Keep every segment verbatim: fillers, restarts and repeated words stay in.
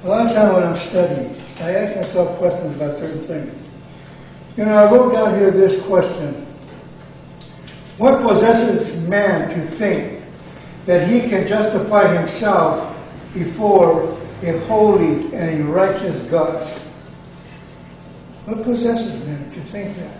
A lot of time when I'm studying, I ask myself questions about certain things. You know, I wrote down here this question. What possesses man to think that he can justify himself before a holy and a righteous God? What possesses man to think that?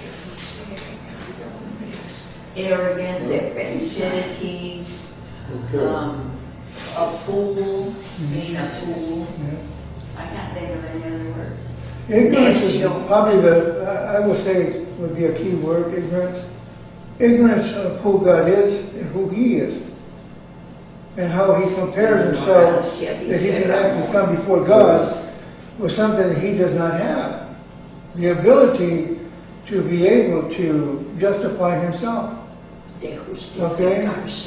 Arrogance, stupidity, um, a fool, being a fool. Yeah. I can't think of any other words. Ignorance is probably the, I would say, would be a key word, ignorance. Ignorance of who God is and who He is. And how He compares Himself, that He can actually come before God with something that He does not have. The ability to be able to justify Himself. Okay?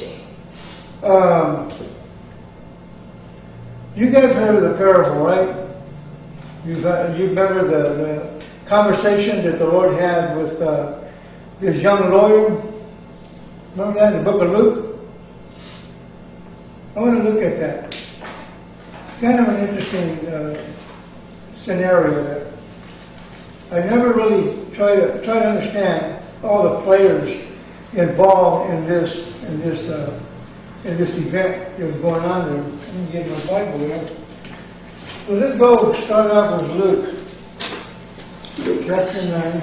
Um, you guys heard of the parable, right? You've, uh, you remember the, the conversation that the Lord had with uh, this young lawyer? Remember that in the book of Luke? I want to look at that. Kind of an interesting uh, scenario there. I never really try to try to understand all the players involved in this in this uh, in this event that was going on there. Let me get my Bible here. So let's go start off with Luke, Luke chapter nine.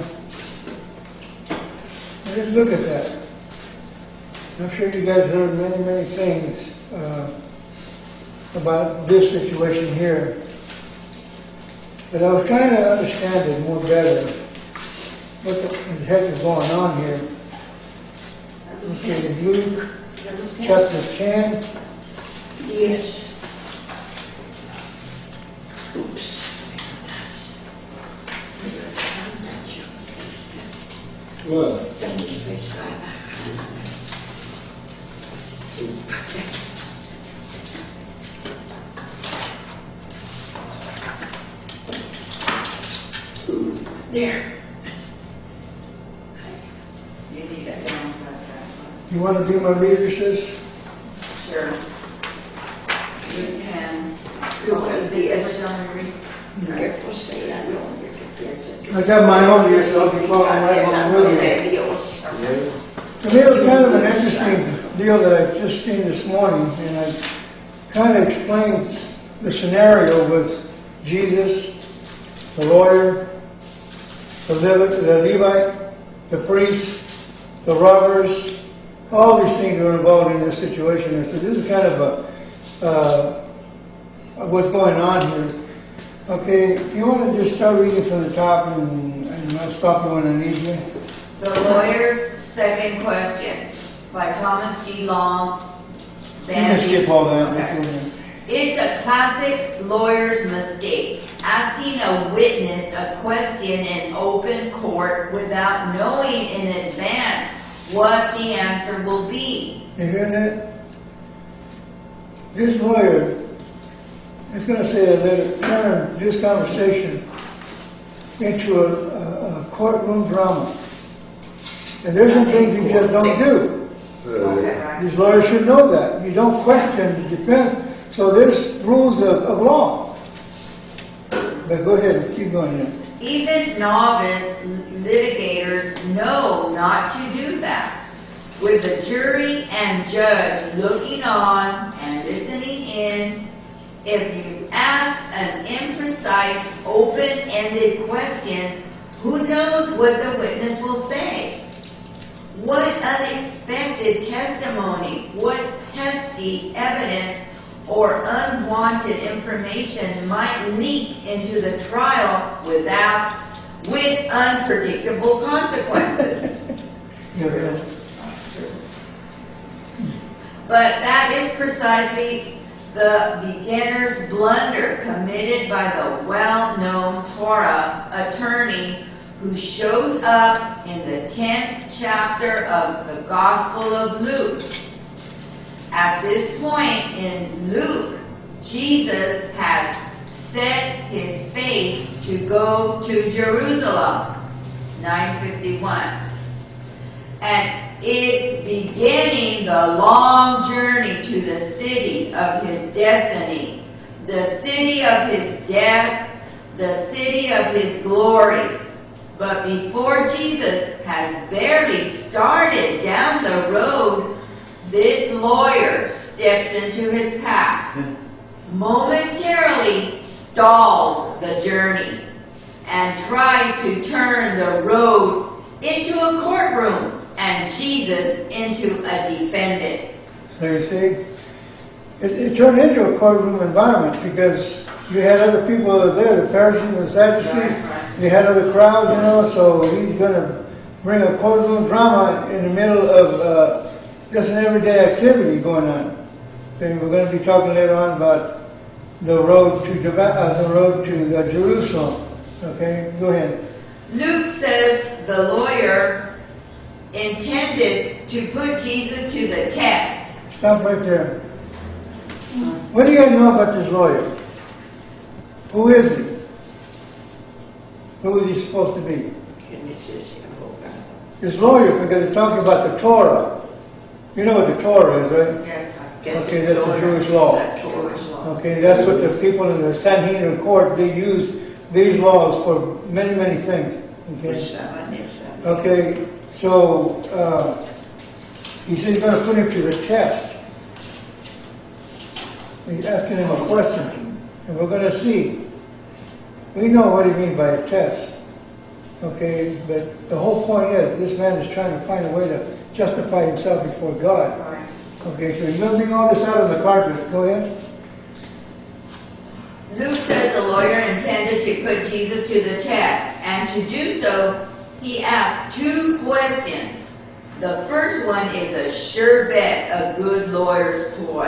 Let's look at that. I'm sure you guys heard many, many things uh, about this situation here. But I was trying to understand it more better. What the heck is going on here? Okay, in Luke chapter ten. Yes. Oops. What? There. You need that downside. You want to be my reader, sis? Sure. You can. Look at this. Read. Careful, say I know you can fix it. I got my own here, so I'll be following right along with you. Dios. To me, it was kind of an interesting deal that I just seen this morning, and I kind of explained the scenario with Jesus, the lawyer, the Levite, the, Levite, the priest, the robbers, all these things are involved in this situation. And so this is kind of a uh, what's going on here. Okay, if you want to just start reading from the top, and, and I'll stop you when I need you. The Lawyer's Second Question by Thomas G. Long. You can skip all that. Okay. It's a classic lawyer's mistake, asking a witness a question in open court without knowing in advance what the answer will be. You hear that? This lawyer is going to say that turn this conversation into a, a, a courtroom drama. And there's some things you just don't do. Okay. These lawyers should know that. You don't question the defense. So there's rules of, of law. But go ahead, keep going here. Even novice litigators know not to do that. With the jury and judge looking on and listening in, if you ask an imprecise, open-ended question, who knows what the witness will say? What unexpected testimony, what pesky evidence or unwanted information might leak into the trial without, with unpredictable consequences. Yeah. But that is precisely the beginner's blunder committed by the well-known Torah attorney who shows up in the tenth chapter of the Gospel of Luke. At this point in Luke, Jesus has set his face to go to Jerusalem, nine fifty-one, and is beginning the long journey to the city of his destiny, the city of his death, the city of his glory. But before Jesus has barely started down the road, this lawyer steps into his path, momentarily stalls the journey, and tries to turn the road into a courtroom and Jesus into a defendant. So you see, it, it turned into a courtroom environment because you had other people that were there, the Pharisees and the Sadducees. Right, right. You had other crowds, you know, so he's going to bring a courtroom drama in the middle of uh, just an everyday activity going on. And we're going to be talking later on about the road to Deva- uh, the road to uh, Jerusalem. Okay, go ahead. Luke says the lawyer intended to put Jesus to the test. Stop right there. What do you guys know about this lawyer? Who is he? Who is he supposed to be? Genesis y abogado. This lawyer, because they're talking about the Torah. You know what the Torah is, right? Yes. Okay, that's the Jewish law. Jewish law. Okay, that's what the people in the Sanhedrin court, they use these laws for many, many things. Okay, Usaban esa. okay. So uh, he said he's going to put him to the test. He's asking him a question, and we're going to see. We know what he means by a test. Okay, but the whole point is this man is trying to find a way to justify himself before God. Right. Okay, so he's going to bring all this out on the carpet. Go ahead. Luke says the lawyer intended to put Jesus to the test, and to do so, he asked two questions. The first one is a sure bet, a good lawyer's ploy.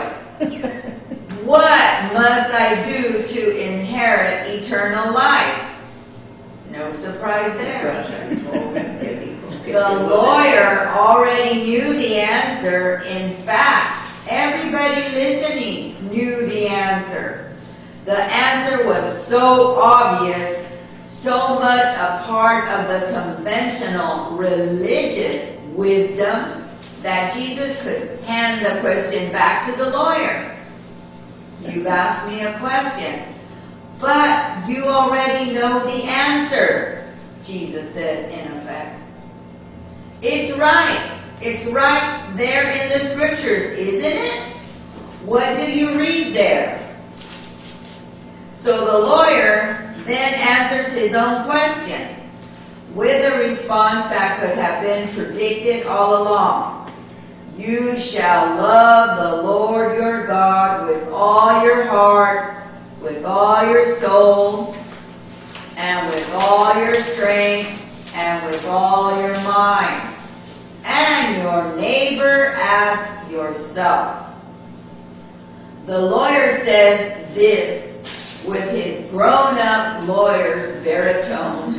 What must I do to inherit eternal life? No surprise there. The lawyer already knew the answer. In fact, everybody listening knew the answer. The answer was so obvious, so much a part of the conventional religious wisdom that Jesus could hand the question back to the lawyer. You've asked me a question, but you already know the answer, Jesus said in effect. It's right. It's right there in the scriptures, isn't it? What do you read there? So the lawyer then answers his own question with a response that could have been predicted all along. You shall love the Lord your God with all your heart, with all your soul, and with all your strength, and with all your mind, and your neighbor as yourself. The lawyer says this with his grown-up lawyer's baritone.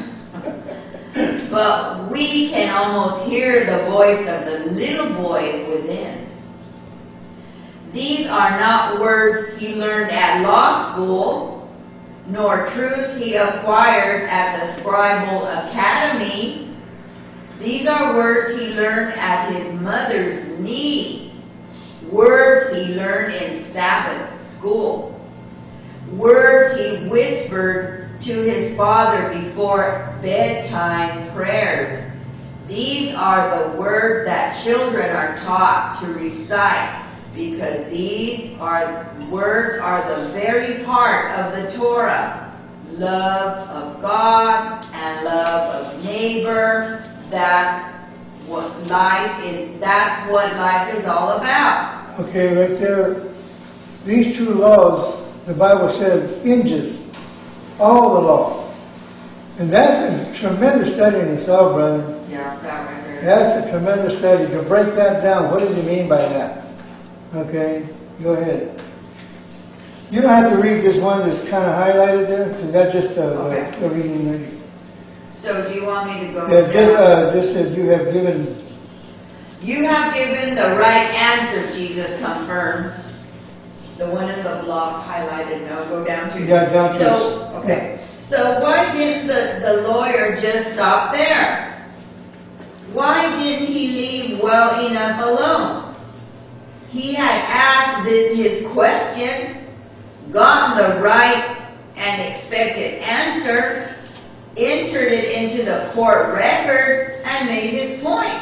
But we can almost hear the voice of the little boy within. These are not words he learned at law school, nor truths he acquired at the Scribal Academy. These are words he learned at his mother's knee, words he learned in Sabbath school, words he whispered to his father before bedtime prayers. These are the words that children are taught to recite, because these are words are the very part of the Torah. Love of God and love of neighbor. That's what life is. That's what life is all about. Okay, right there. These two laws, the Bible says, hinges all the law. And that's a tremendous study in itself, brother. Yeah, that right there. That's a tremendous study. To break that down, what does he mean by that? Okay, go ahead. You don't have to read this one that's kind of highlighted there, because that's just a, Okay. a, a reading. reading. So do you want me to go? Yeah, just, down? uh, just says you have given. You have given the right answer, Jesus confirms. The one in the block highlighted, no, go down to. Yeah, down to- So, okay. So why didn't the, the lawyer just stop there? Why didn't he leave well enough alone? He had asked the, his question. gotten the right and expected answer, entered it into the court record, and made his point.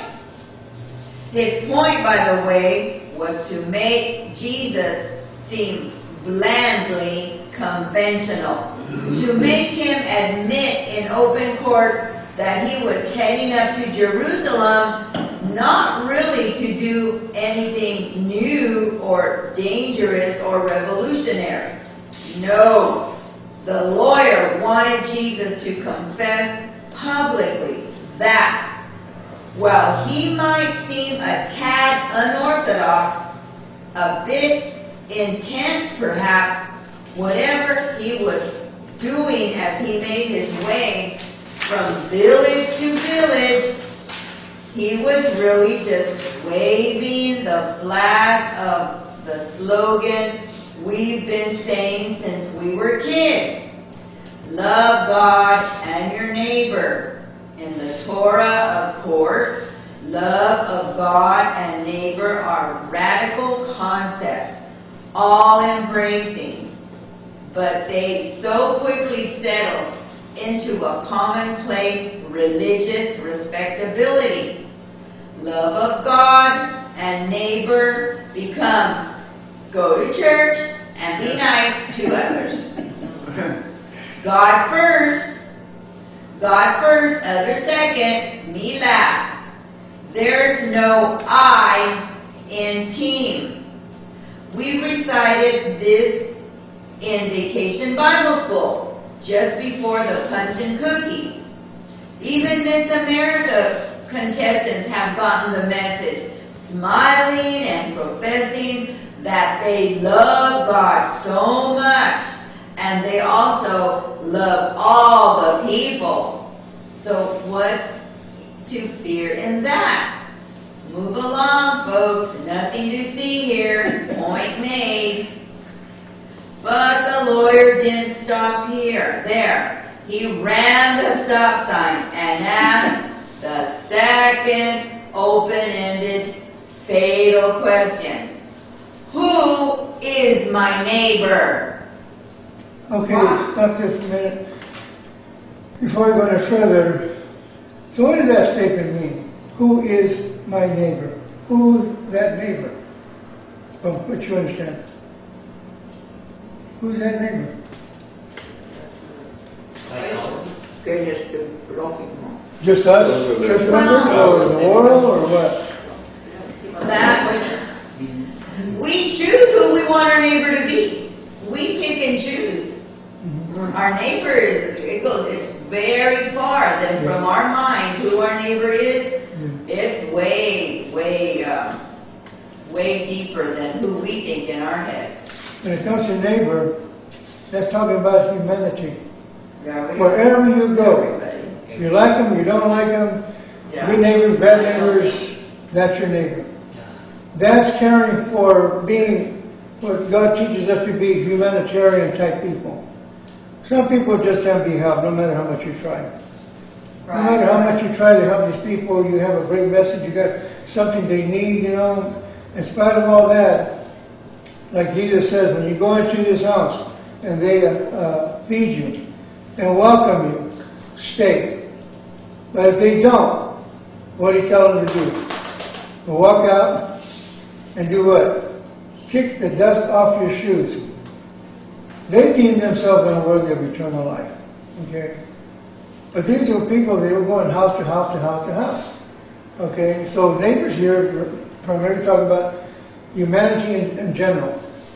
His point, by the way, was to make Jesus seem blandly conventional, to make him admit in open court that he was heading up to Jerusalem, not really to do anything new or dangerous or revolutionary. No, the lawyer wanted Jesus to confess publicly that while he might seem a tad unorthodox, a bit intense perhaps, whatever he was doing as he made his way from village to village, he was really just waving the flag of the slogan we've been saying since we were kids. Love God and your neighbor. In the Torah, of course, love of God and neighbor are radical concepts, all embracing, but they so quickly settle into a commonplace religious respectability. Love of God and neighbor become go to church and be nice to others. God first, God first, other second, me last. There's no I in team. We recited this in Vacation Bible School just before the punch and cookies. Even Miss America contestants have gotten the message, smiling and professing that they love God so much, and they also love all the people. So what's to fear in that? Move along, folks. Nothing to see here. Point made. But the lawyer didn't stop here. There. He ran the stop sign and asked the second open-ended fatal question. Who is my neighbor? Okay, stop this for a minute. Before we go any further, so what does that statement mean? Who is my neighbor? Who's that neighbor? From what you understand. Who's that neighbor? Que es el prójimo. Just us? Church members? Or the world? Or what? That was, we choose who we want our neighbor to be. We pick and choose. Mm-hmm. Our neighbor is, it goes, it's very far than from our mind who our neighbor is. It's way, way, uh, way deeper than who we think in our head. When it comes to neighbor, that's talking about humanity. Yeah, we- Wherever you go, Everybody. you like them, you don't like them, Yeah. good neighbors, bad neighbors, that's your neighbor. That's caring for being what God teaches us to be, humanitarian type people. Some people just can't be helped, no matter how much you try. No matter how much you try to help these people, you have a great message, you got something they need, you know. In spite of all that, like Jesus says, when you go into this house and they uh, feed you and welcome you, stay. But if they don't, what do you tell them to do? To walk out and do what? Kick the dust off your shoes. They deem themselves unworthy of eternal life. Okay? But these were people, they were going house to house to house to house. Okay? So neighbors here, primarily talking about humanity in, in general.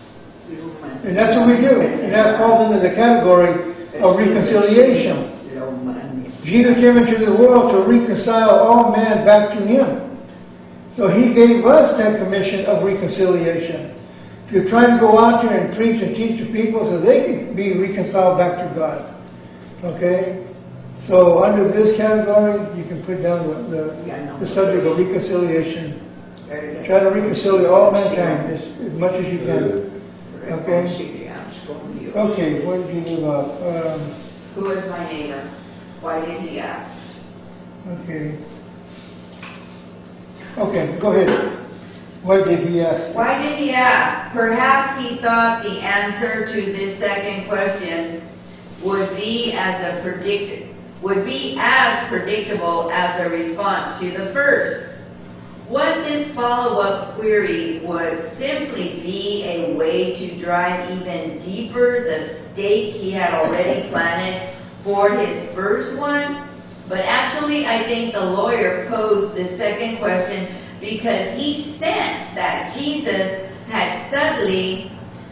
And that's what we do. And that falls into the category of reconciliation. Jesus came into the world to reconcile all man back to him. So he gave us that commission of reconciliation. To try to go out there and preach and teach the people so they can be reconciled back to God. Okay? So under this category, you can put down the, the, the subject of reconciliation. Try to reconcile all mankind as, as much as you can. Okay? Okay, what did you leave off? Um, Who is my neighbor? Why did he ask? okay. Okay, go ahead. What did he ask? Why did he ask? Perhaps he thought the answer to this second question would be as a predict would be as predictable as the response to the first. What this follow-up query would simply be a way to drive even deeper the stake he had already planted for his first one. But actually, I think the lawyer posed this second question because he sensed that Jesus had suddenly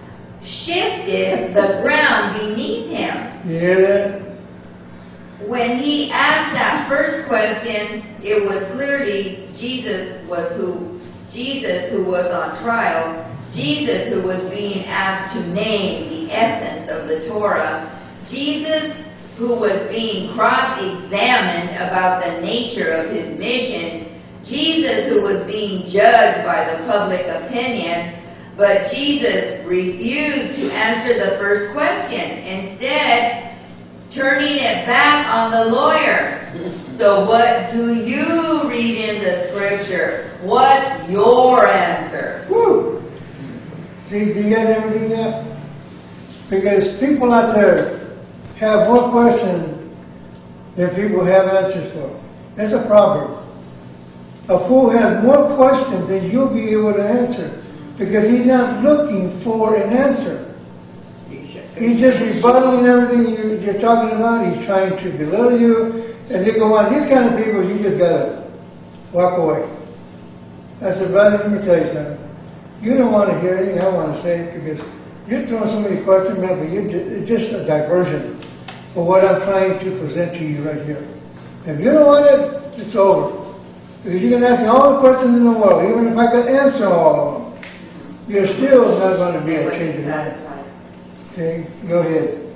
shifted the ground beneath him. You hear that? When he asked that first question, it was clearly Jesus was who Jesus who was on trial, Jesus who was being asked to name the essence of the Torah, Jesus who was being cross-examined about the nature of his mission, Jesus who was being judged by the public opinion, but Jesus refused to answer the first question, instead turning it back on the lawyer. So what do you read in the scripture? What's your answer? Woo! See, do you guys ever do that? Because people out there have more questions than people have answers for. That's a proverb. A fool has more questions than you'll be able to answer because he's not looking for an answer. He's just rebuttaling everything you, you're talking about. He's trying to belittle you. And they go on. These kind of people, you just got to walk away. I said, brother, let me tell you something. You don't want to hear anything I want to say because you're throwing so many questions, man, but you're just, it's just a diversion for what I'm trying to present to you right here. If you don't want it, it's over. Because you can ask me all the questions in the world, even if I could answer all of them. You're still not going to be a change of mind. Okay, go ahead.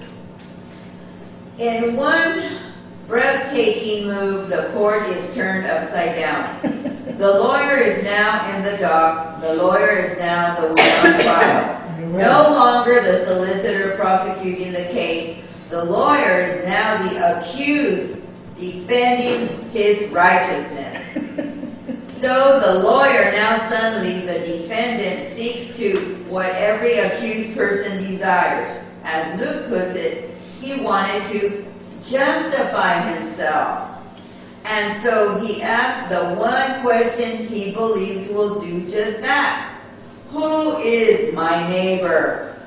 In one breathtaking move, the court is turned upside down. The lawyer is now in the dock. The lawyer is now the one on trial. No longer the solicitor prosecuting the case. The lawyer is now the accused defending his righteousness. So the lawyer, now suddenly the defendant, seeks to what every accused person desires. As Luke puts it, he wanted to justify himself. And so he asks the one question he believes will do just that. Who is my neighbor?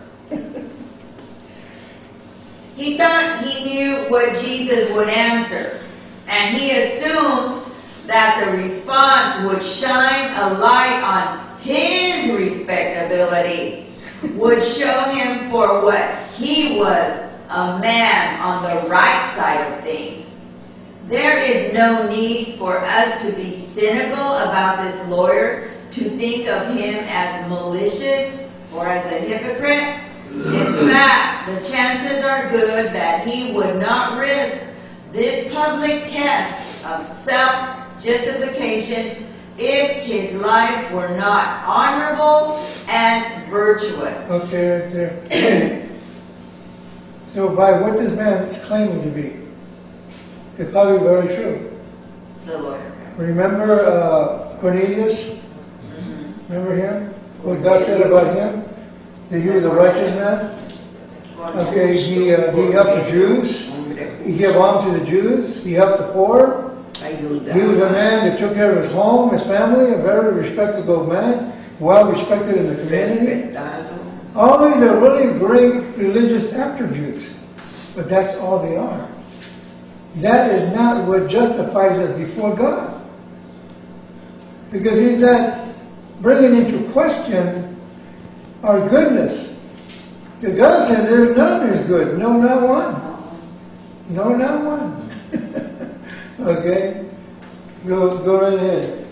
He thought he knew what Jesus would answer, and he assumed that the response would shine a light on his respectability, would show him for what he was, a man on the right side of things. There is no need for us to be cynical about this lawyer, to think of him as malicious or as a hypocrite. In fact, the chances are good that he would not risk this public test of self-justification if his life were not honorable and virtuous. Okay, right there. So by what this man is claiming to be, it's probably very true. The lawyer. Remember uh, Cornelius? Mm-hmm. Remember him? What God said about him? That he was a righteous man? Okay, he, uh, he helped the Jews. He gave alms to the Jews. He helped the poor. He was a man that took care of his home, his family, a very respectable man, well respected in the community. All these are really great religious attributes, but that's all they are. That is not what justifies us before God. Because he's not bringing into question our goodness. The God says there's none is good. No, not one. No, not one. Okay? Go, go right ahead.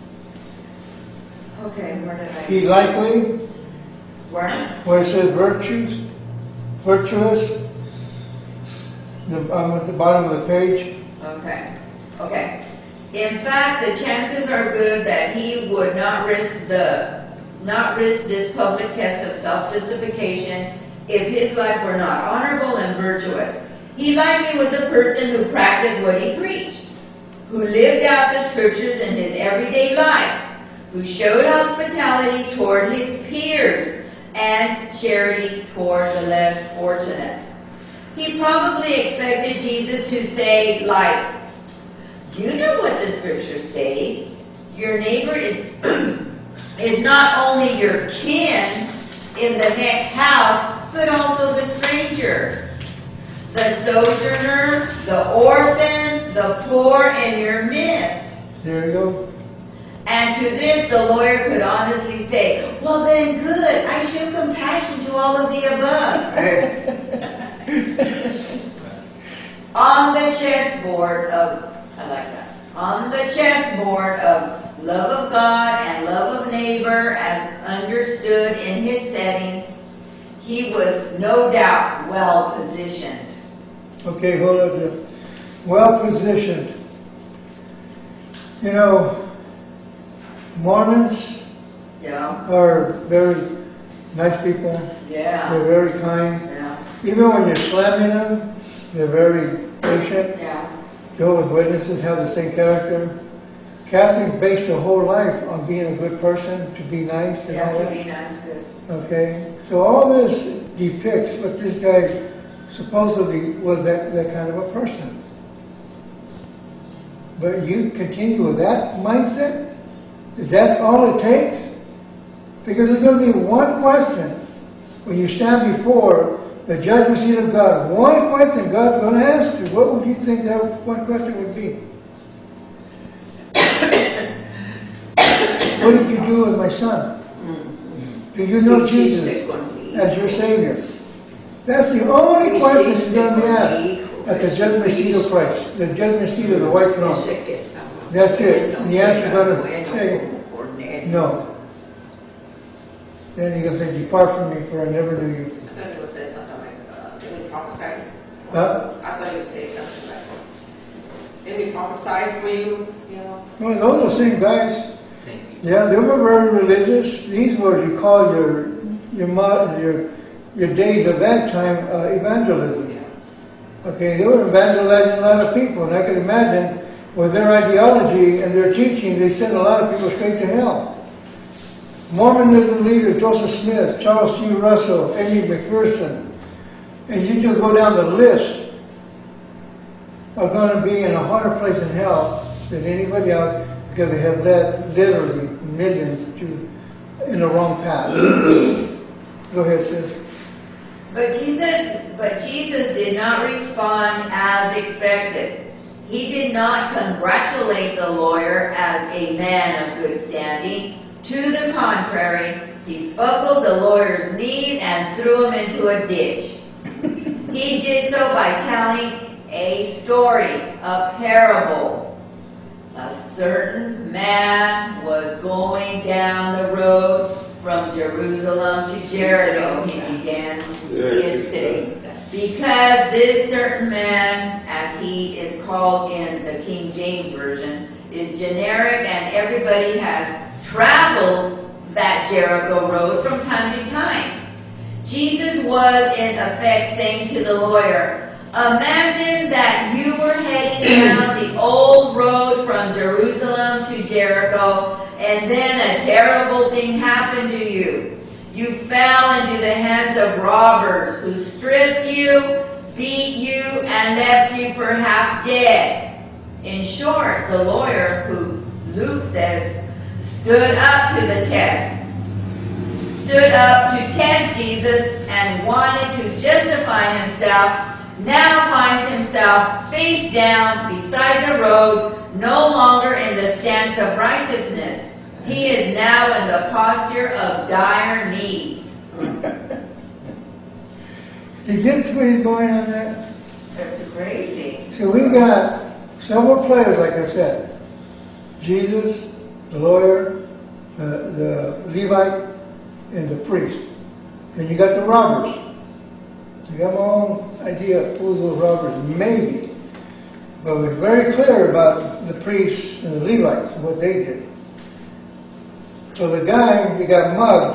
Okay, where did I... He likely, Where? where it says virtues, virtuous, the, um, at the bottom of the page. Okay. Okay. In fact, the chances are good that he would not risk the not risk this public test of self-justification if his life were not honorable and virtuous. He likely was a person who practiced what he preached, who lived out the scriptures in his everyday life, who showed hospitality toward his peers and charity toward the less fortunate. He probably expected Jesus to say, like, you know what the scriptures say. Your neighbor is, is not only your kin in the next house, but also the stranger, the sojourner, the orphan, the poor in your midst. There you go. And to this the lawyer could honestly say, well then good, I show compassion to all of the above. On the chessboard of, I like that, on the chessboard of love of God and love of neighbor as understood in his setting, he was no doubt well positioned. Okay, hold on there. Well positioned. You know, Mormons Yeah, are very nice people. yeah, They're very kind. yeah, Even when you're slamming them, they're very patient. yeah. Jehovah's Witnesses have the same character. Catholics base their whole life on being a good person, to be nice and Yeah, all to that. be nice, good. Okay, so all this depicts what this guy supposedly was, that, that kind of a person. But you continue with that mindset? That's all it takes? Because there's going to be one question when you stand before the judgment seat of God. One question God's going to ask you. What would you think that one question would be? What did you do with my son? Do you know Jesus as your Savior? That's the only question he's going to be asked at the judgment seat of Christ, the judgment seat of the white throne. That's it. And the answer is going to say, no. Then he's going to say, depart from me, for I never knew you. I thought you would say something like, uh, did we prophesy? Huh? I thought you would say something like, did we prophesy for you? You know? Well, those are the same guys. Same people. Yeah, they were very religious. These were, you call your your mod, your your days of that time uh, evangelism. Yeah. Okay, they were evangelizing a lot of people, and I can imagine with their ideology and their teaching, they sent a lot of people straight to hell. Mormonism leaders, Joseph Smith, Charles C. Russell, Amy McPherson, and you just go down the list, are going to be in a harder place in hell than anybody else, because they have led literally millions to in the wrong path. Go ahead, sis. But Jesus, but Jesus did not respond as expected. He did not congratulate the lawyer as a man of good standing. To the contrary, he buckled the lawyer's knees and threw him into a ditch. He did so by telling a story, a parable. A certain man was going down the road from Jerusalem to Jericho, he began his day. Because this certain man, as he is called in the King James Version, is generic and everybody has traveled that Jericho road from time to time. Jesus was in effect saying to the lawyer, imagine that you were heading down the old road from Jerusalem to Jericho, and then a terrible thing happened to you. You fell into the hands of robbers who stripped you, beat you, and left you for half dead. In short, the lawyer, who Luke says, stood up to the test. Stood up to test Jesus and wanted to justify himself, now finds himself face down beside the road, no longer in the stance of righteousness. He is now in the posture of dire needs. Did you get where you're going on that? That's crazy. So we got several players, like I said. Jesus, the lawyer, uh, the Levite, and the priest. And you got the robbers. I got my own idea of who those robbers maybe. But it was very clear about the priests and the Levites, what they did. So the guy, he got mugged,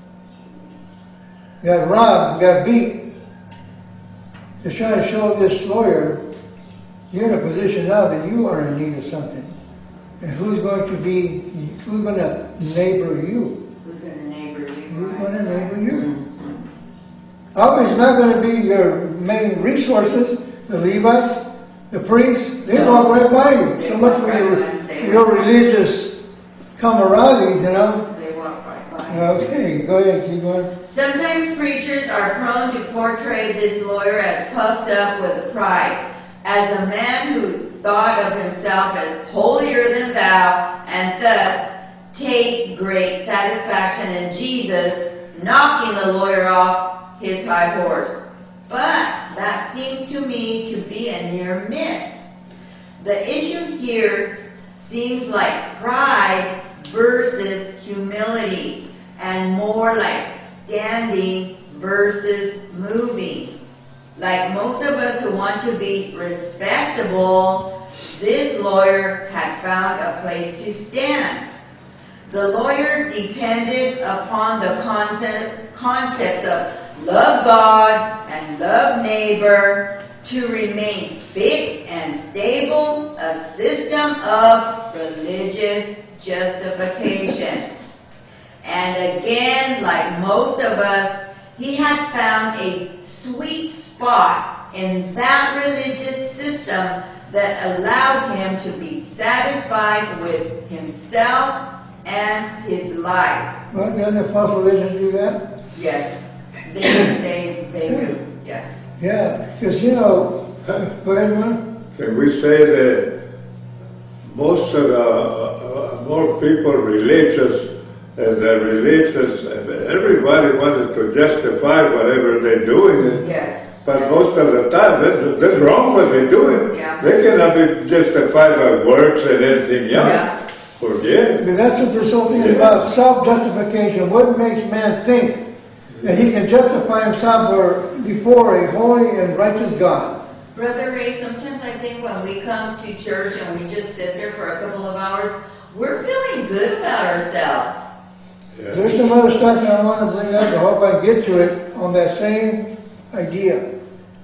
he got robbed, he got beat. They're trying to show this lawyer, you're in a position now that you are in need of something. And who's going to be, who's going to neighbor you? Who's gonna neighbor you? Who's going to neighbor you? Obviously, it's not going to be your main resources, the Levites, the priests. They No. walk right by you. They So much walk for right your, by. They your walk- religious camaraderie, you know. They walk right by. Okay, go ahead, keep going. Sometimes preachers are prone to portray this lawyer as puffed up with pride, as a man who thought of himself as holier than thou, and thus take great satisfaction in Jesus knocking the lawyer off his high horse. But that seems to me to be a near miss. The issue here seems like pride versus humility, and more like standing versus moving. Like most of us who want to be respectable, this lawyer had found a place to stand. The lawyer depended upon the concept, concepts of love God and love neighbor to remain fixed and stable, a system of religious justification. And again, like most of us, he had found a sweet spot in that religious system that allowed him to be satisfied with himself and his life. Well, doesn't false religion do that? Yes, they, they, they do, yes. Yeah, because you know, go ahead, man. Can we say that most of the, uh, more people religious, and the religious, and everybody wanted to justify whatever they're doing. Yes. But most of the time, that's, that's wrong what they're doing. Yeah. They cannot be justified by works and anything else. Yeah. Forget. But that's what this whole thing is Yeah. about, self-justification. What makes man think that he can justify himself before a holy and righteous God? Brother Ray, sometimes I think when we come to church and we just sit there for a couple of hours, we're feeling good about ourselves. Yeah. There's some other stuff that I want to bring up. I hope I get to it on that same idea.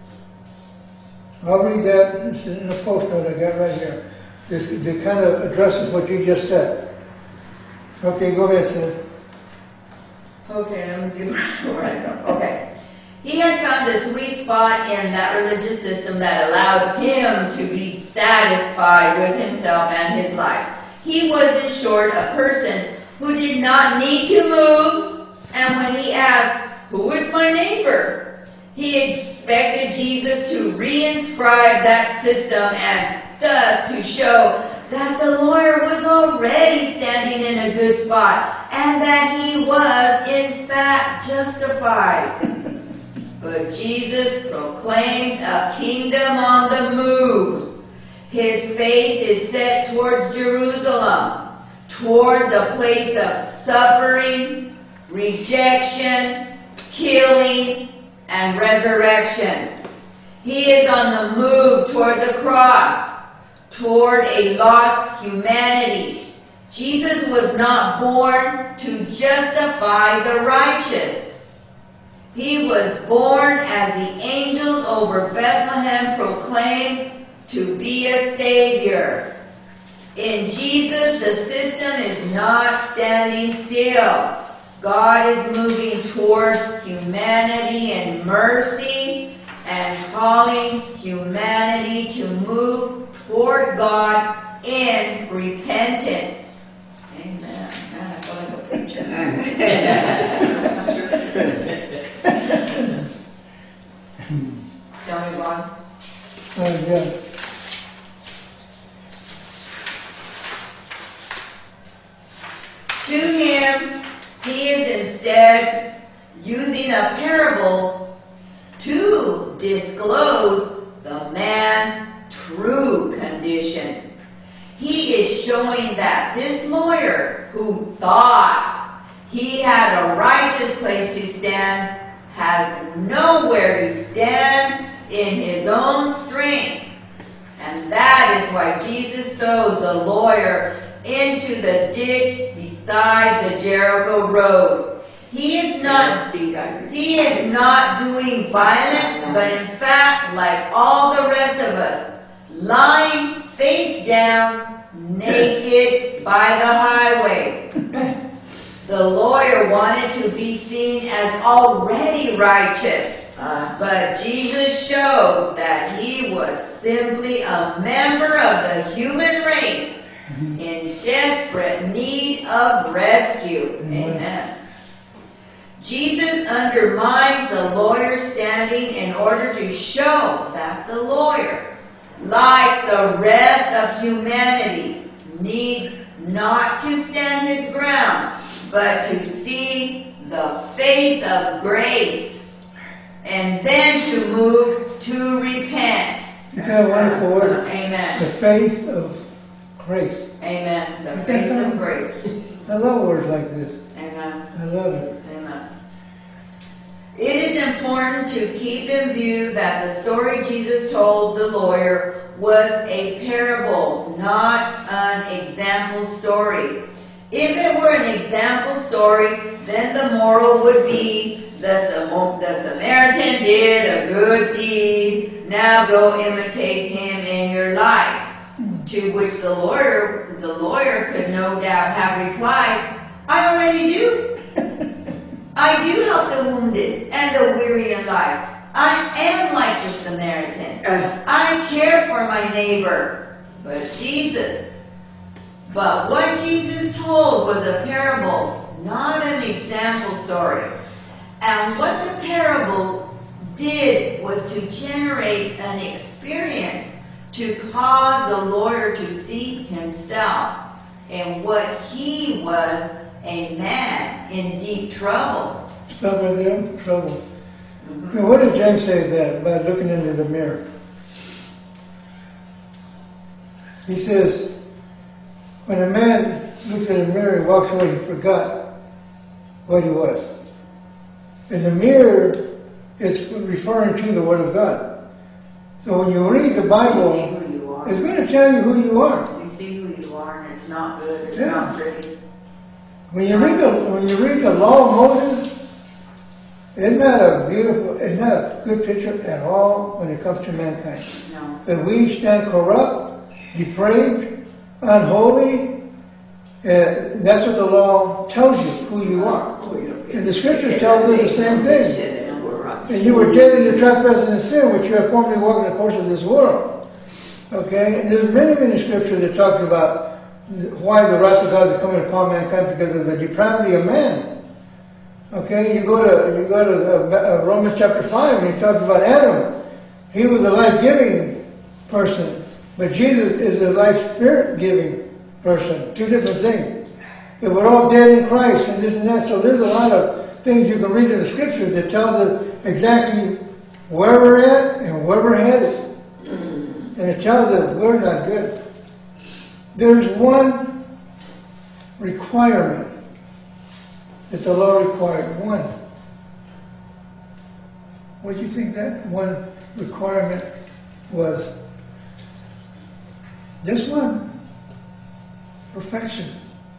I'll read that. It's in a post note I got right here. This, it kind of addresses what you just said. Okay, go ahead, Sid. Okay, let me see where, where I go. Okay. He had found a sweet spot in that religious system that allowed him to be satisfied with himself and his life. He was, in short, a person who did not need to move, and when he asked, "Who is my neighbor?" he expected Jesus to reinscribe that system and thus to show that the lawyer was already standing in a good spot and that he was, in fact, justified. But Jesus proclaims a kingdom on the move. His face is set towards Jerusalem, toward the place of suffering, rejection, killing, and resurrection. He is on the move toward the cross, toward a lost humanity. Jesus was not born to justify the righteous. He was born, as the angels over Bethlehem proclaimed, to be a Savior. In Jesus, the system is not standing still. God is moving toward humanity in mercy and calling humanity to move toward God in repentance. Amen. Man, I feel like a preacher. Tell me, Bob. Uh, yeah. To him, he is instead using a parable to disclose the man's true condition. He is showing that this lawyer who thought he had a righteous place to stand has nowhere to stand in his own strength. And that is why Jesus throws the lawyer into the ditch beside the Jericho road. He is not, he is not doing violence, but in fact, like all the rest of us, lying face down naked by the highway. The lawyer wanted to be seen as already righteous, Ah, but Jesus showed that he was simply a member of the human race in desperate need of rescue. Amen. Jesus undermines the lawyer's standing in order to show that the lawyer, like the rest of humanity, needs not to stand his ground, but to see the face of grace, and then to move to repent. Isn't that a wonderful word? The Amen. faith of grace. Amen. The Isn't that face of something? grace. I love words like this. Amen. I love it. Amen. It is important to keep in view that the story Jesus told the lawyer was a parable, not an example story. If it were an example story, then the moral would be the, Sam- the Samaritan did a good deed, now go imitate him in your life. To which the lawyer, the lawyer could no doubt have replied, I already do. I do help the wounded and the weary in life. I am like the Samaritan. I care for my neighbor. But Jesus, but what Jesus told was a parable, not an example story. And what the parable did was to generate an experience to cause the lawyer to see himself in what he was, a man in deep trouble. Stop right there. Trouble. Now, what did James say that by looking into the mirror? He says, when a man looks in the mirror, he walks away, he forgot what he was. In the mirror, it's referring to the Word of God. So when you read the You see Bible, who you are. it's going to tell you who you are. You see who you are, and it's not good. It's Yeah. not pretty. When you read the when you read the law of Moses, isn't that a beautiful? Isn't that a good picture at all when it comes to mankind? No. That we stand corrupt, depraved, unholy. Uh, that's what the law tells you who you are. oh, you don't get And the scriptures tells us the same thing. Said that we're right. And you were dead in your trespasses and sin, which you have formerly walked in the course of this world. Okay, and there's many, many scriptures that talks about why the wrath of God is coming upon mankind because of the depravity of man. Okay, you go to you go to uh, Romans chapter five, and he talks about Adam. He was a life-giving person, but Jesus is a life-spirit-giving person. Two different things. But we're all dead in Christ, and this and that. So there's a lot of things you can read in the scriptures that tells us exactly where we're at and where we're headed, and it tells us we're not good. There's one requirement that the law required. One. What do you think that one requirement was? Just one. Perfection.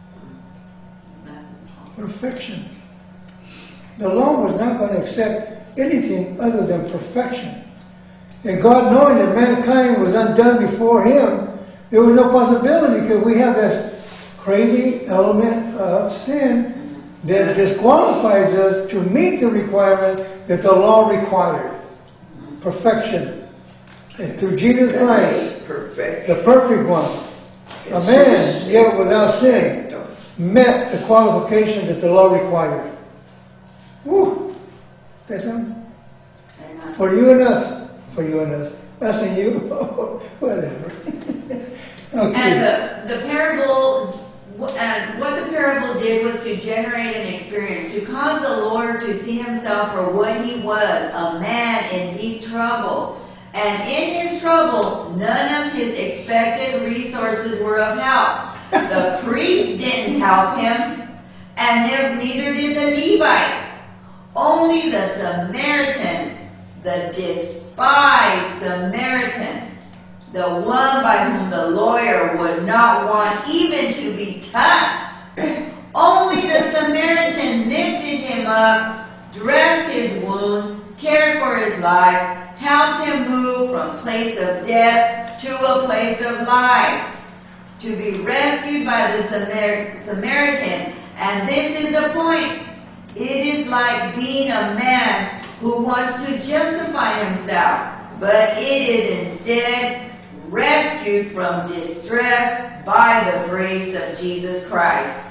Perfection. The law was not going to accept anything other than perfection. And God, knowing that mankind was undone before Him, there was no possibility because we have this crazy element of sin that disqualifies us to meet the requirement that the law required. Perfection. And through Jesus Christ, Perfect. the perfect one, a man yet without sin, met the qualification that the law required. Woo! Say something? Amen. For you and us. For you and us. Us and you. Whatever. Okay. And the, the parable, and what the parable did was to generate an experience, to cause the Lord to see himself for what he was, a man in deep trouble. And in his trouble, none of his expected resources were of help. The priest didn't help him, and neither did the Levite. Only the Samaritan, the despised Samaritan, the one by whom the lawyer would not want even to be touched. Only the Samaritan lifted him up, dressed his wounds, cared for his life, helped him move from place of death to a place of life. to be rescued by the Samar- Samaritan. And this is the point. It is like being a man who wants to justify himself, but it is instead rescued from distress by the grace of Jesus Christ.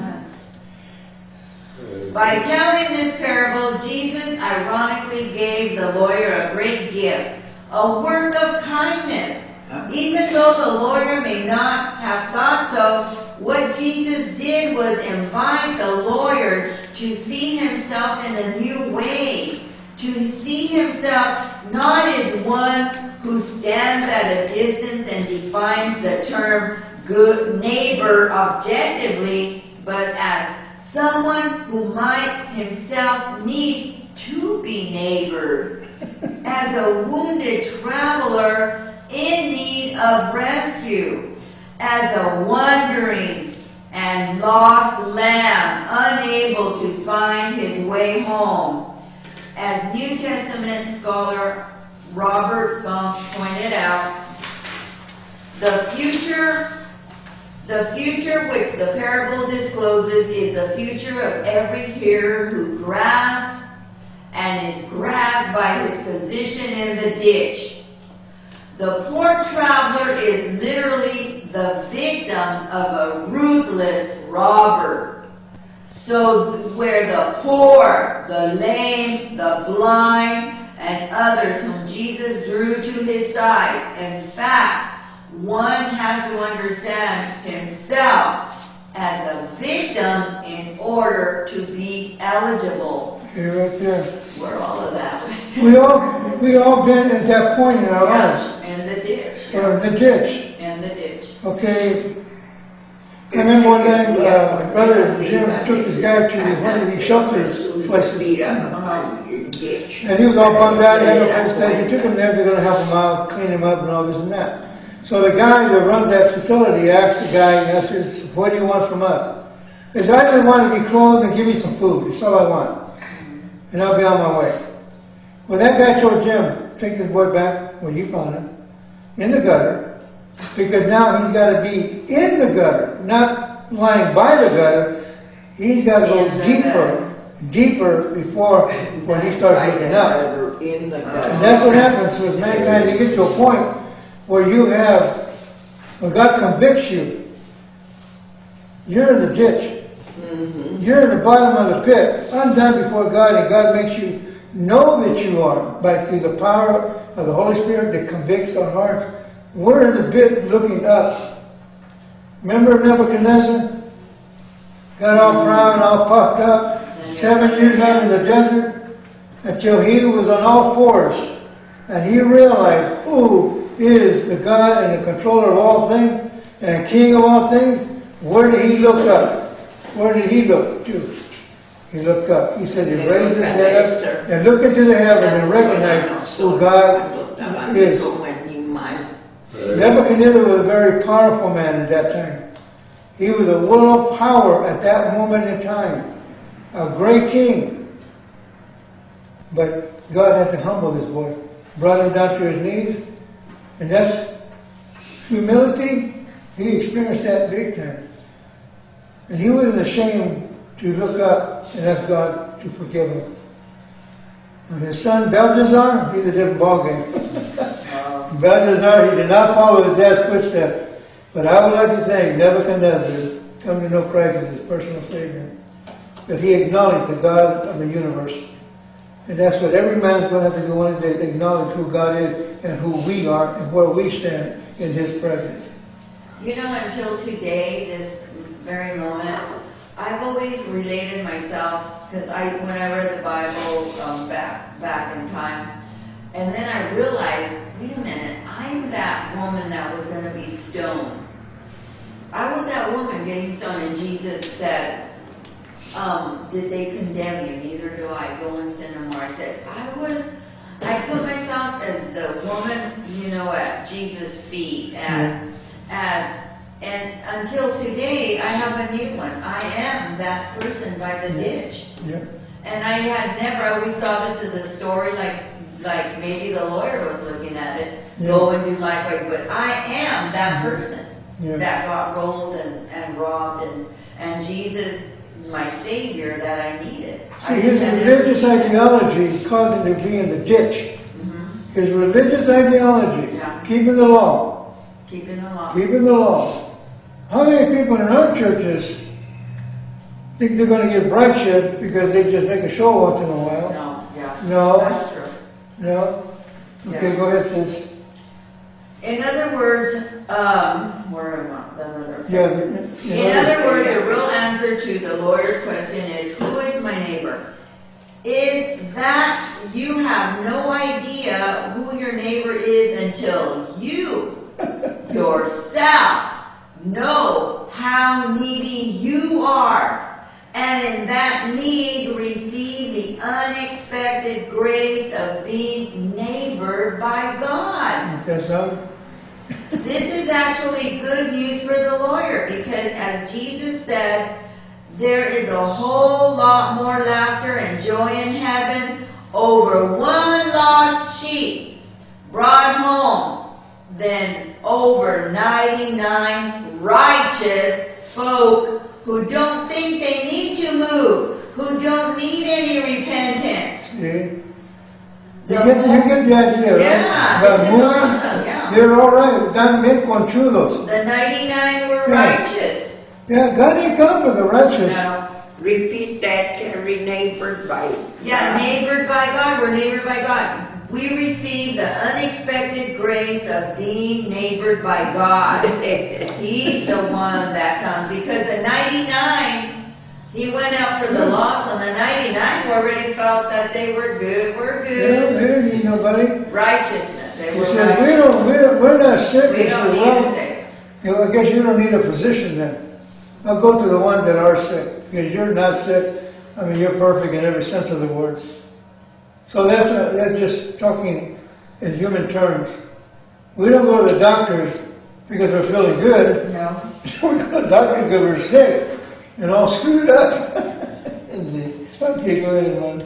By telling this parable, Jesus ironically gave the lawyer a great gift, a work of kindness. Even though the lawyer may not have thought so, what Jesus did was invite the lawyer to see himself in a new way, to see himself not as one who stands at a distance and defines the term good neighbor objectively, but as someone who might himself need to be neighbored, as a wounded traveler in need of rescue, as a wandering and lost lamb unable to find his way home. As New Testament scholar Robert Funk pointed out, the future The future which the parable discloses is the future of every hearer who grasps and is grasped by his position in the ditch. The poor traveler is literally the victim of a ruthless robber. So where the poor, the lame, the blind, and others whom Jesus drew to his side, in fact, one has to understand himself as a victim in order to be eligible. You're right there. We're all of that. We all, we all been at that point in our lives. Yeah, in the ditch. Or the ditch. In the ditch. Okay. I remember one time, uh, Brother Jim took this guy to this- one of these shelters places. Beat up on your ditch. And he was all bummed out, he had no place to stay. He took him there, they're gonna help him out, clean him up and all this and that. So the guy that runs that facility asked the guy, and I says, what do you want from us? He says, I just want to be clothed and give me some food. That's all I want. And I'll be on my way. Well, that guy told Jim, take this boy back where you found him, in the gutter, because now he's got to be in the gutter, not lying by the gutter. He's got to go In the deeper, deeper before when he starts looking up. In the gutter. And that's what happens with mankind. You get to a point where you have, when God convicts you, you're in the ditch. Mm-hmm. You're in the bottom of the pit, undone before God, and God makes you know that you are by through the power of the Holy Spirit that convicts our hearts. We're in the pit looking up. Remember Nebuchadnezzar? Got all proud, all puffed up, seven years out in the desert, until he was on all fours, and he realized who is the God and the controller of all things and King of all things. Where did he look up? Where did he look to? He looked up. He said he raised his head up and looked into the heavens and recognized who God is. Nebuchadnezzar was a very powerful man at that time. He was a world power at that moment in time. A great king. But God had to humble this boy. Brought him down to his knees. And that's humility. He experienced that big time. And he wasn't ashamed to look up and ask God to forgive him. And his son Belshazzar, he's a different ballgame. Belshazzar, he did not follow his dad's footsteps. But I would like to thank Nebuchadnezzar, come to know Christ as his personal Savior. That he acknowledged the God of the universe. And that's what every man's going to have to do one day, to acknowledge who God is and who we are and where we stand in his presence. You know, until today, this very moment, I've always related myself, because I, when I read the Bible um, back, back in time, and then I realized, wait a minute, I'm that woman that was going to be stoned. I was that woman getting stoned, and Jesus said, um, did they condemn you? Neither do I. Go and sin no more. I said, I was, I put myself as the woman, you know, at Jesus' feet, and, and, and until today, I have a new one. I am that person by the ditch. Yeah. And I had never, I always saw this as a story, like, like maybe the lawyer was looking at it, Yeah. go and do likewise, but I am that person. Yeah. that got rolled and, and robbed, and, and Jesus, my Savior, that I needed. See, I his just had never religious seen it. ideology caused him to be in the ditch. Mhm. His religious ideology, Yeah. keeping the law, Keeping the law. keeping the law. How many people in our churches think they're going to get brideship because they just make a show once in a while? No, yeah. No. That's true. No? Okay, Yeah. go ahead, sis. In other words, um, where am I? The other- Yeah. the- In other words, the real answer to the lawyer's question is, who is my neighbor? Is that you have no idea who your neighbor is until you yourself know how needy you are. And in that need, receive the unexpected grace of being neighbored by God. Is that so? This is actually good news for the lawyer, because as Jesus said, there is a whole lot more laughter and joy in heaven over one lost sheep brought home than over ninety-nine righteous folk who don't think they need to move, who don't need any repentance. See? You get, you get the idea, right? Yeah, About this is moving, awesome, yeah. they're all right. Dan bien conchudos. The ninety-nine were Yeah. righteous. Yeah, God ain't come for the righteous. No. Repeat that, Terry, neighbored by. Yeah, neighbored by God. We're neighbored by God. We receive the unexpected grace of being neighbored by God. He's the one that comes, because the ninety-nine, he went out for the lost, and the ninety-nine already felt that they were good. We're They don't, good. they don't need nobody. Righteousness. They He were said, we righteous. don't, we don't, we're not sick. We He don't said, need well, to say. you know, I guess you don't need a physician then. I'll go to the ones that are sick, because you're not sick. I mean, you're perfect in every sense of the word. So that's, a, that's just talking in human terms. We don't go to the doctors because we're feeling good. No. We go to the doctor because we're sick and all screwed up. Okay, go ahead, man.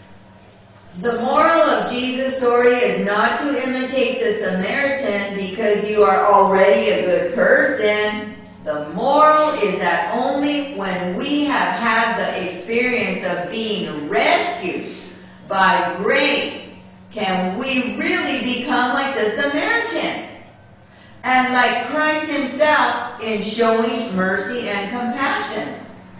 The moral of Jesus' story is not to imitate the Samaritan because you are already a good person. The moral is that only when we have had the experience of being rescued by grace can we really become like the Samaritan and like Christ himself in showing mercy and compassion.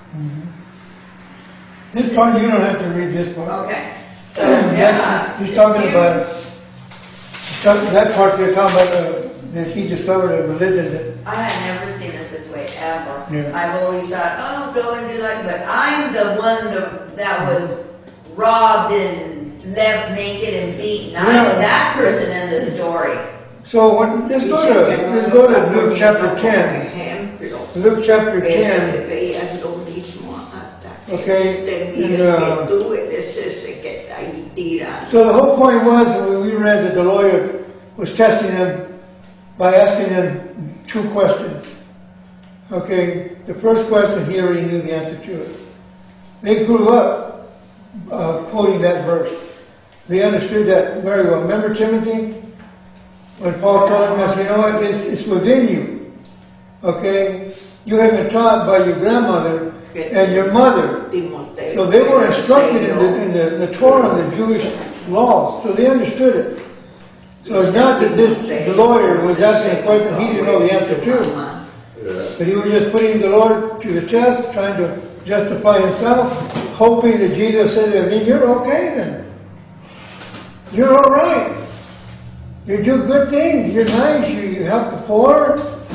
This part, you don't have to read this part. Okay. So, That's- yeah. He's talking You- about, he's talking- that part you're talking about, uh, that he discovered a religion that, I had never seen it this way ever. Yeah. I've always thought, oh, go and do like, but I'm the one that, that was robbed and left naked and beaten. I'm Yeah. that person in the story. so when, let's go to, let's go to Luke chapter ten. Luke chapter ten, Se veía lo mismo hasta okay, que and, mires uh, que tú eres ese que está ahí tirando. so the whole point was, when we read that the lawyer was testing him by asking him two questions. Okay, the first question he already knew the answer to it. They grew up uh, quoting that verse. They understood that very well. Remember Timothy? When Paul told him, that, you know what, it's, it's within you. Okay? You have been taught by your grandmother and your mother. Timoteo, So they were instructed in the, in the, the Torah and the Jewish law, so they understood it. So it's not that this the lawyer was asking a question he didn't know the answer to, Yeah. but he was just putting the Lord to the test, trying to justify himself, hoping that Jesus said, then you're okay then. You're all right. You do good things. You're nice. You, you help the poor.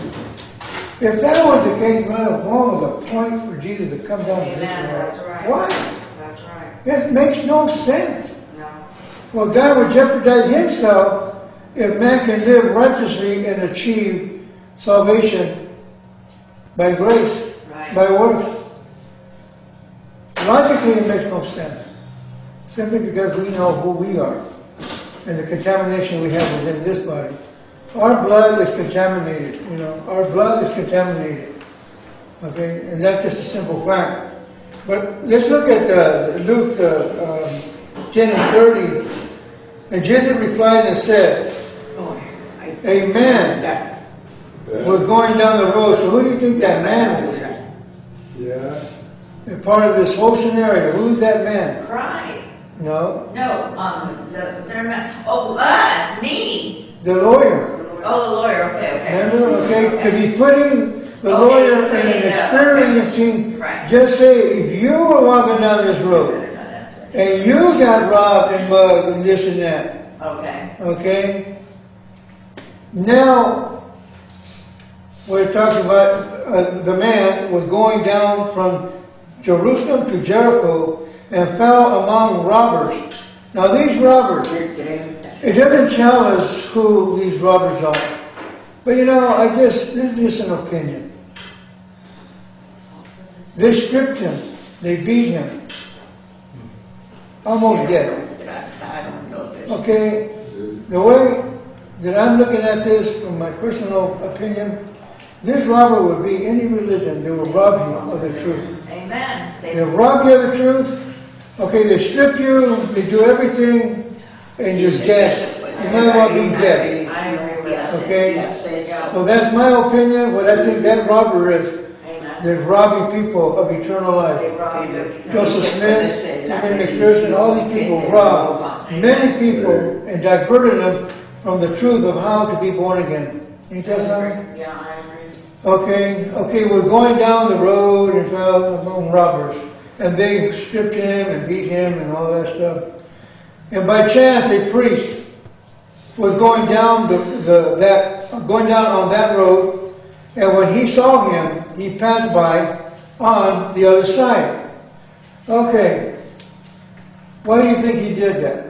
If that was the case, brother, what was the point for Jesus to come down to this Amen, world? that's right. Why? That's right. It makes no sense. No. Well, God would jeopardize himself if man can live righteously and achieve salvation by grace, Right. by works. Logically, it makes no sense. Simply because we know who we are and the contamination we have within this body. Our blood is contaminated, you know. Our blood is contaminated. Okay? And that's just a simple fact. But let's look at uh, Luke uh, um, ten and thirty. And Jesus replied and said, Oh, I- Amen. that- was going down the road. So who do you think that man is? Yeah. And part of this whole scenario, who's that man? Right. No, No, um, the, the, oh, us, me. the lawyer. Oh, the lawyer, okay, okay. Remember, okay, because he's putting the Okay, lawyer he's in putting an it up, experiencing, Right. just say, if you were walking down this road, That's right. and you got robbed and mugged and this and that, Okay, okay? Now, we're talking about, uh, the man was going down from Jerusalem to Jericho and fell among robbers. Now these robbers, it doesn't tell us who these robbers are. But you know, I just, this is just an opinion. They stripped him. They beat him. Almost dead. I don't know this. Okay? The way that I'm looking at this, from my personal opinion, this robber would be any religion. They will rob you of the truth. amen. They- They rob you of the truth. Okay, they strip you, they do everything, and you're dead. You might as well be dead. I agree with that. Okay? Yes, yes. So that's my opinion, what I think that robber is. Amen. They're robbing people of eternal They life. rob you because- Joseph Smith, Henry McPherson, all these people robbed many people and diverted them from the truth of how to be born again. Ain't that something? Yeah, I agree. Okay, okay, we're going down the road and fell among robbers. And they stripped him and beat him and all that stuff. And by chance, a priest was going down the, the that going down on that road, and when he saw him, he passed by on the other side. Okay, why do you think he did that?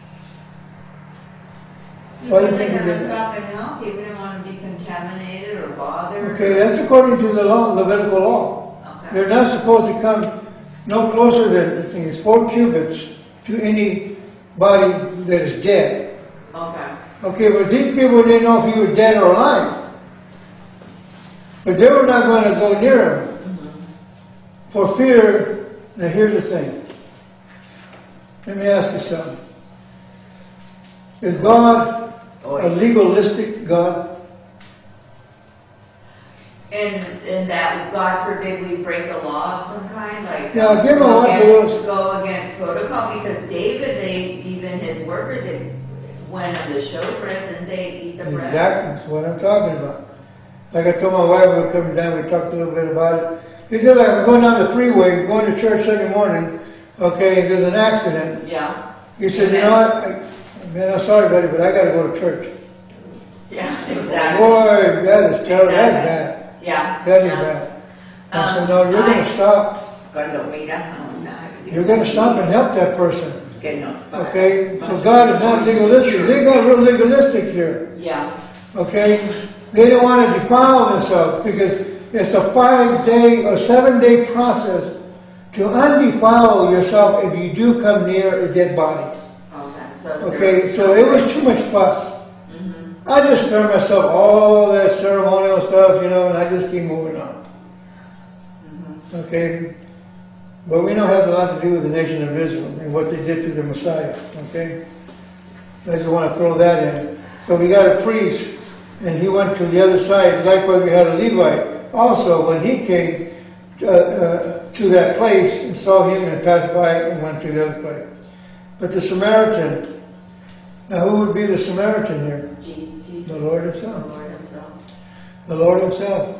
Why do you Because think they he never did that? stop and help. He didn't want to be contaminated or bothered. Okay, that's according to the law, Levitical law. Okay. They're not supposed to come no closer than, I think it's four cubits to any body that is dead. Okay. Okay, but these people didn't know if he was dead or alive. But they were not going to go near him for fear. Now here's the thing. Let me ask you something. Is God a legalistic God? And, and that, God forbid, we break a law of some kind, like. Yeah, um, give him go one against- of those. Go against protocol, because David, they, even his workers, they went on the showbread and they eat the bread. Exactly, that's what I'm talking about. Like I told my wife, we were coming down, we talked a little bit about it. He said, like, we're going down the freeway, going to church Sunday morning, okay, there's an accident. Yeah. He said, you know what, I, man, I'm sorry, buddy, but I gotta go to church. Yeah, exactly. Boy, that is terrible, that's bad. Yeah. That is yeah. bad. I said, Um, no, you're I- gonna stop, Cuando mira a una. you're gonna stop and help that person, Que no. okay? So God is not legalistic, they got real legalistic here. Yeah. Okay? They don't want to defile themselves because it's a five-day or seven-day process to undefile yourself if you do come near a dead body. Okay, so. Okay? So it was too much fuss. Mm-hmm. I just spare myself all that ceremonial stuff, you know, and I just keep moving on. Mm-hmm. Okay? But we know it has a lot to do with the nation of Israel and what they did to the Messiah. Okay? I just want to throw that in. So we got a priest, and he went to the other side. Likewise, we had a Levite. Also, when he came uh, uh, to that place and saw him and passed by and went to the other place. But the Samaritan, now who would be the Samaritan here? Jesus. The Lord The himself. Lord himself. The Lord himself.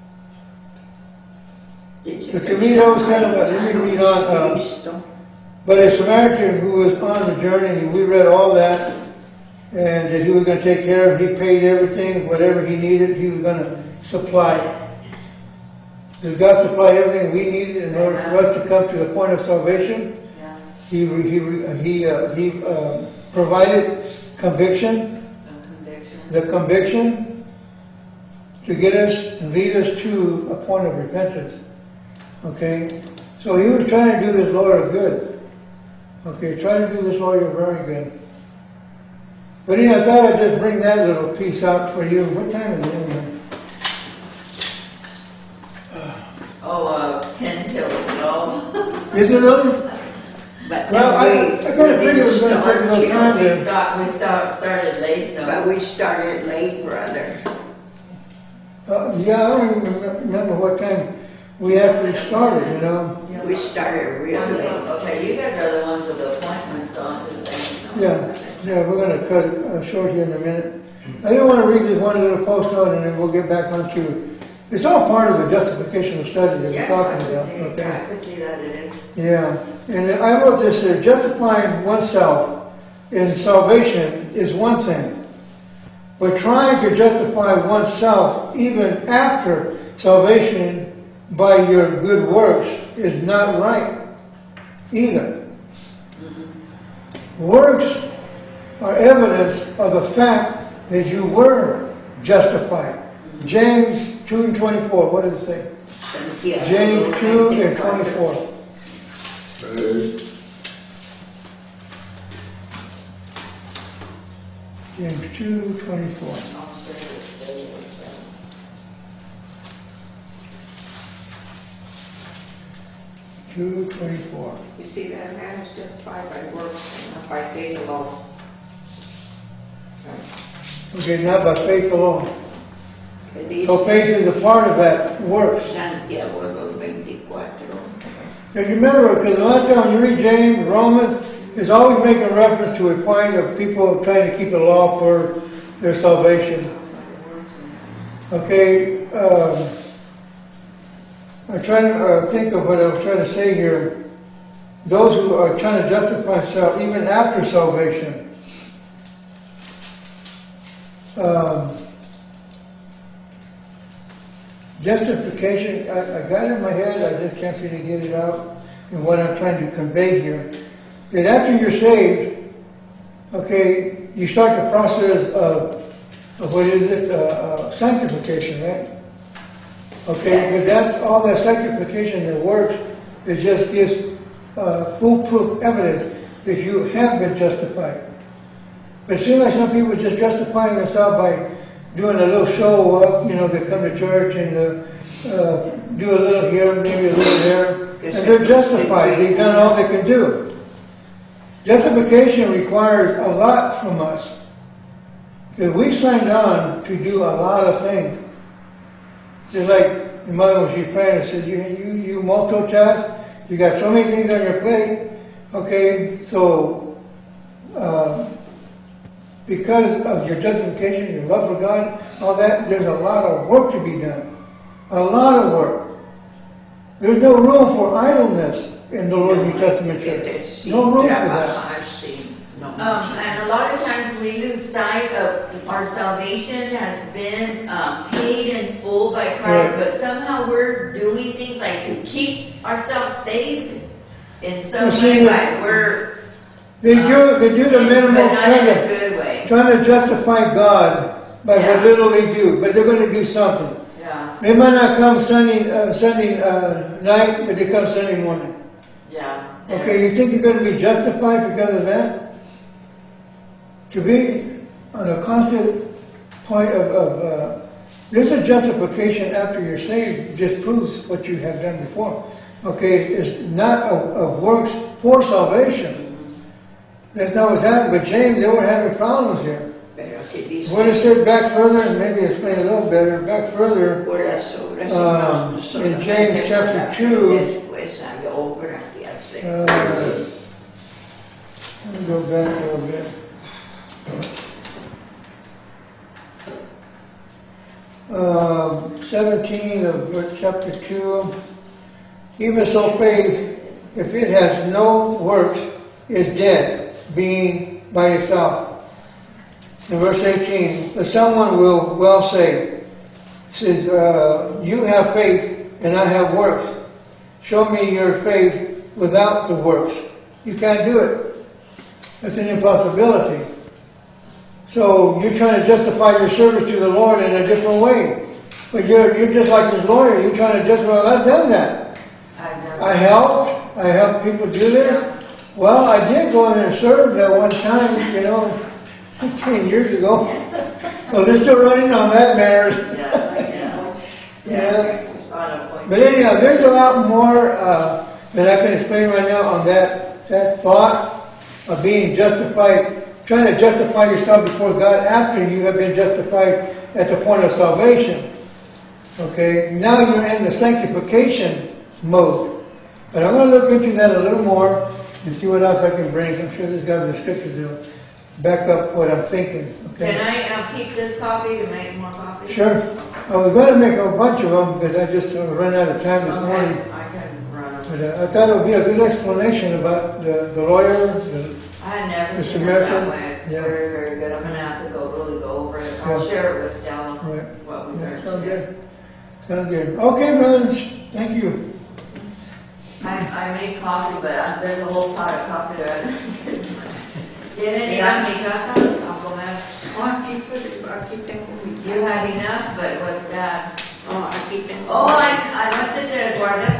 Did you But to me, that was kind of a, let me read on. Uh, Cristo. But a Samaritan who was on the journey, we read all that, and that he was going to take care of, he paid everything, whatever he needed, he was going to supply. Does God supply everything we needed in order for us to come to the point of salvation? Yes. He, he, he, uh, he uh, provided conviction, The conviction. the conviction to get us and lead us to a point of repentance. Okay? So he was trying to do this lawyer good. Okay, try to do this lawyer very good. But you know, I thought I'd just bring that little piece out for you. What time is it anyway? Oh, uh, ten till twelve. Is it really? But Well, I, then I kind of we figured it was going to take a start little time We to... stopped, we stopped, started late though. But we started late, brother. Uh, yeah, I don't even remem- remember what time we actually started, you know? We started real late. Okay, you guys are the ones with the appointments, so I'm just saying. Yeah, yeah, we're gonna cut it uh, short here in a minute. I just want to read this one little post note and then we'll get back onto, it's all part of the justification study that we're Yeah, I talking could about, see, okay? I could see that it is. Yeah, and I wrote this, uh, justifying oneself in salvation is one thing, but trying to justify oneself even after salvation by your good works is not right either. Works are evidence of the fact that you were justified. James two and twenty-four, what does it say? Santiago, James two and twenty-four. Uh, James two, twenty-four. two, twenty-four. You see that man is justified by works and not by faith alone. Okay, not by faith alone. Que dice So faith is a part of that works. Santiago dos veinticuatro. Because you remember, because a lot of times you read James, Romans, it's always making reference to a point of people trying to keep the law for their salvation. Okay, um, I'm trying to uh, think of what I was trying to say here. Those who are trying to justify self even after salvation. Um, justification, I, I got it in my head, I just can't seem to get it out in what I'm trying to convey here. That after you're saved, okay, you start the process of, of what is it, uh, uh, sanctification, right? Okay, but that, all that sanctification that works, it just gives uh, foolproof evidence that you have been justified. But it seems like some people just justifying themselves by doing a little show up, you know, they come to church and uh, uh, do a little here, maybe a little there, and they're justified. They've done all they can do. Justification requires a lot from us. Because we signed on to do a lot of things. Just like your mother, when she prayed and said, you, you, you multitask, you got so many things on your plate. Okay, so uh, because of your justification, your love for God, all that, there's a lot of work to be done. A lot of work. There's no room for idleness in the Lord New Testament church. No room for that. Um, and a lot of times we lose sight of our salvation has been um, paid in full by Christ, Right. but somehow we're doing things like to keep ourselves saved in some You see, way, like we're They do, they do the but minimum, not in trying a to, good way. trying to justify God by Yeah. what little they do, but they're going to do something. Yeah, They might not come Sunday, uh, Sunday uh, night, but they come Sunday morning. yeah. Okay, you think you're going to be justified because of that? To be on a constant point of, of uh, this is justification after you're saved, just proves what you have done before. Okay, it's not of, of works for salvation. That's not what's happening, but James, they were having problems here. What it said back further, and maybe explain a little better, back further, um, in James chapter two, uh, let me go back a little bit. Um, seventeen of chapter two, even so faith, if it has no works, is dead, being by itself. In verse eighteen, but someone will well say, says, uh, you have faith and I have works. Show me your faith without the works. You can't do it. That's an impossibility. So you're trying to justify your service to the Lord in a different way. But you're, you're just like this lawyer. You're trying to justify, well, I've done that. I've never- I helped. I helped people do this. Well, I did go in there and serve that one time, you know, ten years ago. So they're still running on that matter. Yeah, yeah. Yeah. On a point. But anyhow, there's a lot more uh, that I can explain right now on that, that thought of being justified, trying to justify yourself before God after you have been justified at the point of salvation. Okay, now you're in the sanctification mode. But I'm gonna look into that a little more and see what else I can bring. I'm sure there's got to be scriptures that'll back up what I'm thinking, okay? Can I uh, keep this copy to make more copies? Sure. I was gonna make a bunch of them, but I just uh, ran out of time this morning. Okay, I can run them. But uh, I thought it would be a good explanation about the, the lawyer, the, I had never The seen it that Samaritan? way. It's Yeah. very, very good. I'm gonna have to go, really go over it. I'll Yeah. share it with Stella, Right. what we yeah, learned sound today. good. Sound good. Okay, brothers, thank you. I, I made coffee, but uh, there's a whole pot of coffee there. ¿Tienes Yeah. mi casa? I'll go back. Oh, aquí, pero aquí tengo mi. You had enough, but what's that? Oh, aquí tengo. Oh, I, I left it there, guardé